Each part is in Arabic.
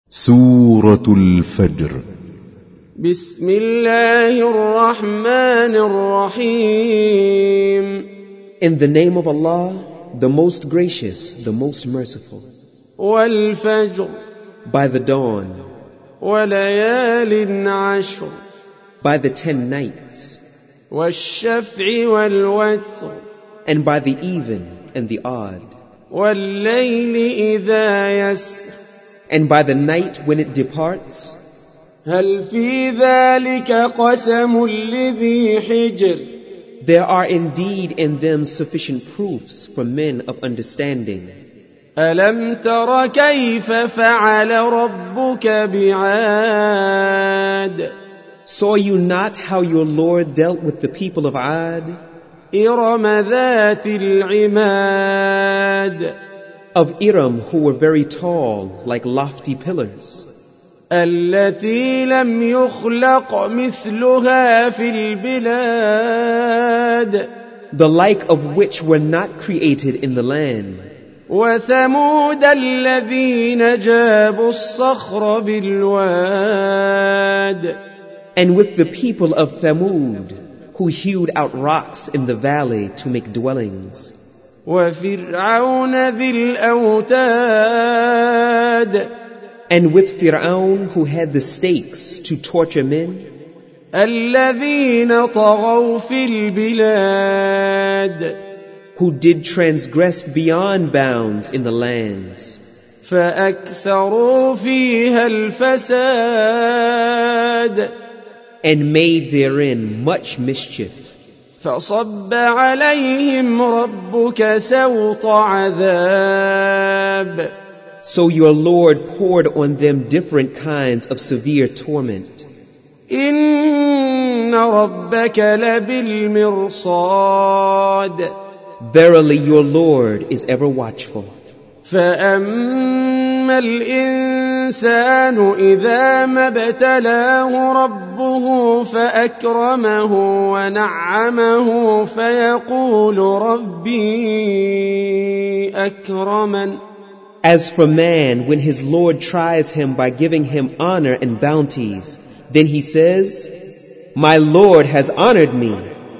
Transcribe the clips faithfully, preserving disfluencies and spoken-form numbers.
سورة الفجر. بسم الله الرحمن الرحيم. In the name of Allah, the most gracious, the most merciful. والفجر. By the dawn. وليال عشر. By the ten nights. والشفع والوتر. And by the even and the odd. والليل إذا يسر. And by the night when it departs. هل في ذلك قسم لذي حجر. There are indeed in them sufficient proofs for men of understanding. ألم تر كيف فعل ربك بعاد. Saw you not how your Lord dealt with the people of Ad? إرم ذات العماد. Of Iram, who were very tall, like lofty pillars. التي لم يخلق مثلها في البلاد. The like of which were not created in the land. وثمود الذين جابوا الصخر بالواد. And with the people of Thamud, who hewed out rocks in the valley to make dwellings. وفرعون ذي الأوتاد. And with Fir'aun, who had the stakes to torture men. الذين طغوا في البلاد. Who did transgress beyond bounds in the lands. فأكثروا فيها الفساد. And made therein much mischief. فصب عليهم ربك سوط عذاب. So your Lord poured on them different kinds of severe torment. إن ربك لبالمرصاد. Verily your Lord is ever watchful. فأما الإنسان إذا ما ابتلاه ربه فأكرمه ونعمه فيقول ربي أكرمن. As for man, when his Lord tries him by giving him honor and bounties, then he says, my Lord has honored me.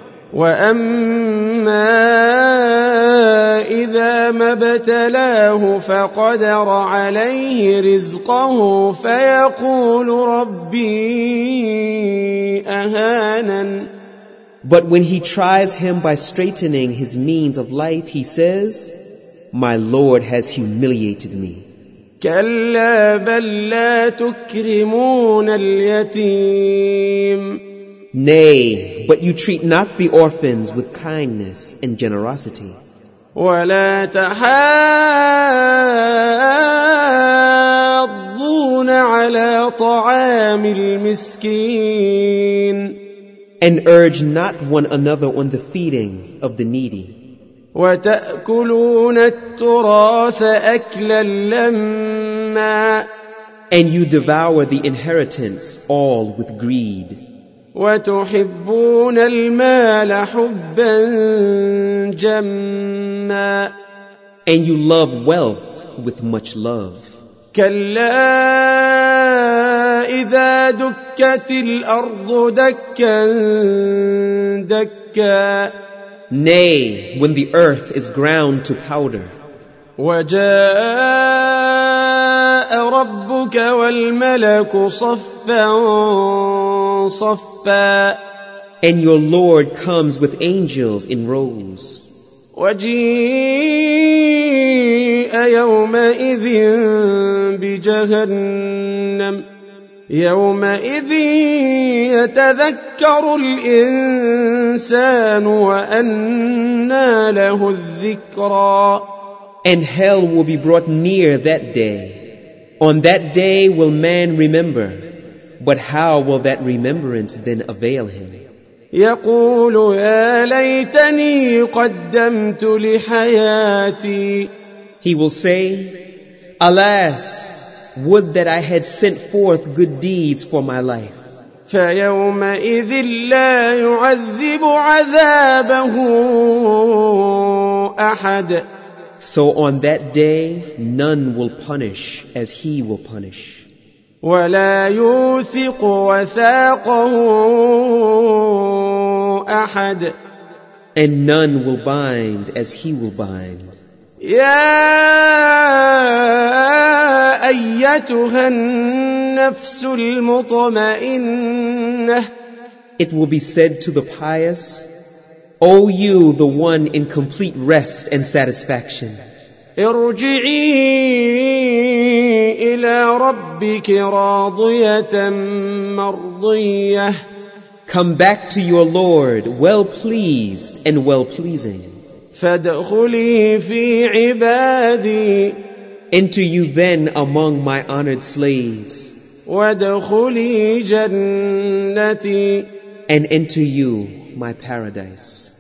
وَأَمَّا إِذَا مَا ابْتَلَاهُ فَقَدَرَ عَلَيْهِ رِزْقَهُ فَيَقُولُ رَبِّي أَهَانَنِ. But when he tries him by straightening his means of life, he says, my Lord has humiliated me. كَلَّا بَل لَّا تُكْرِمُونَ الْيَتِيمَ. Nay, but you treat not the orphans with kindness and generosity. وَلَا تَحَاضُّونَ عَلَى طَعَامِ الْمِسْكِينِ. And urge not one another on the feeding of the needy. وَتَأْكُلُونَ التُّرَاثَ أَكْلًا لَمًّا. And you devour the inheritance all with greed. وَتُحِبُّونَ الْمَالَ حُبًّا جَمًّا. And you love wealth with much love. كَلَّا إِذَا دُكَّتِ الْأَرْضُ دَكًّا دَكًّا. Nay, when the earth is ground to powder. وَجَاءَ رَبُّكَ وَالْمَلَكُ صَفًّا صَفًّا. And your Lord comes with angels in rows. وَجِيءَ يَوْمَئِذٍ بِجَهَنَّمَ. يَوْمَئِذٍ يَتَذَكَّرُ الْإِنسَانُ وَأَنَّىٰ لَهُ الذِّكْرَىٰ. And hell will be brought near that day. On that day will man remember, but how will that remembrance then avail him? يقول يا ليتني قدمت لحياتي. He will say, alas, would that I had sent forth good deeds for my life. فيومئذ لا يعذب عذابه أحد. So on that day, none will punish as he will punish. ولا يوثق وثاقه أحد. And none will bind as he will bind. يا أيتها النفس المطمئنة. It will be said to the pious, O you, the one in complete rest and satisfaction, ارجعي إلى ربك راضية مرضية. come back to your Lord, well pleased and well pleasing. فادخلي في عبادي. Enter you then among my honored slaves, وادخلي جنتي. and enter you my paradise.